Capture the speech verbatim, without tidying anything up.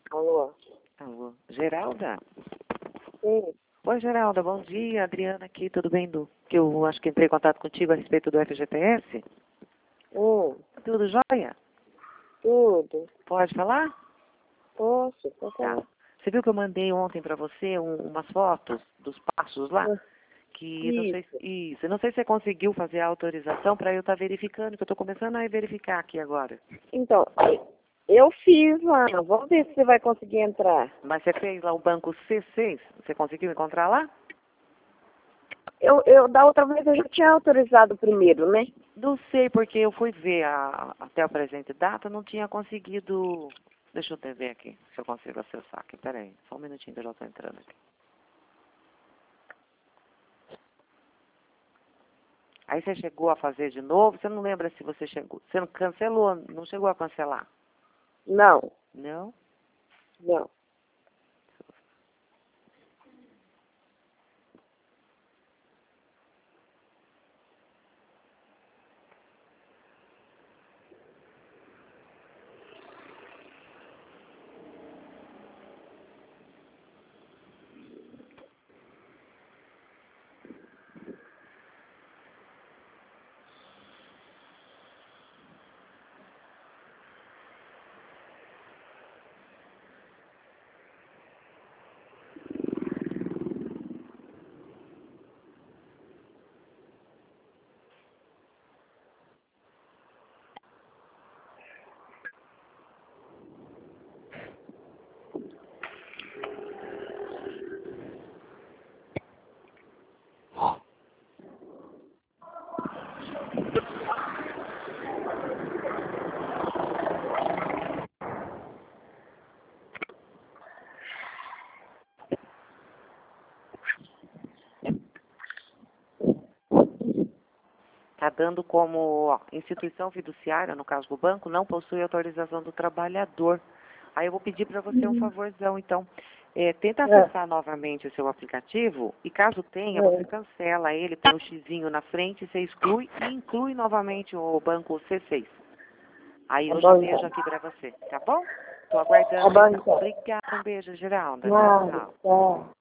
Alô? Alô, Geralda? Sim. Oi, Geralda, bom dia. Adriana aqui, tudo bem? Do, que eu acho que entrei em contato contigo a respeito do F G T S. Hum, Tudo jóia? tudo. Pode falar? Posso, pode Tá. falar. Você viu que eu mandei ontem para você um- umas fotos dos passos lá? Ah, Que não sei Isso. se, isso, eu não sei se você conseguiu fazer a autorização para eu estar verificando, que eu estou começando a verificar aqui agora. Então, eu fiz lá. Vamos ver se você vai conseguir entrar. Mas você fez lá o banco C seis? Você conseguiu encontrar lá? Eu, eu, da outra vez eu já tinha autorizado primeiro, né? Não sei, porque eu fui ver a- até o presente data, não tinha conseguido. Deixa eu ver aqui, se eu consigo acessar aqui. Peraí, só um minutinho que eu já estou entrando aqui. Aí você chegou a fazer de novo, você não lembra se você chegou. Você não cancelou, não chegou a cancelar? Não, Não? não. Está dando como ó, instituição fiduciária, no caso do banco, não possui autorização do trabalhador. Aí eu vou pedir para você um favorzão, então. É, tenta É, acessar novamente o seu aplicativo e caso tenha, você é. cancela ele, tem o xizinho na frente, você exclui e inclui novamente o banco C seis. Aí Tá eu já bom, vejo então. aqui para você, tá bom? Estou Tá aguardando bom, então. então. Obrigada, um beijo, Geralda. Tchau, Nada, tchau. tá.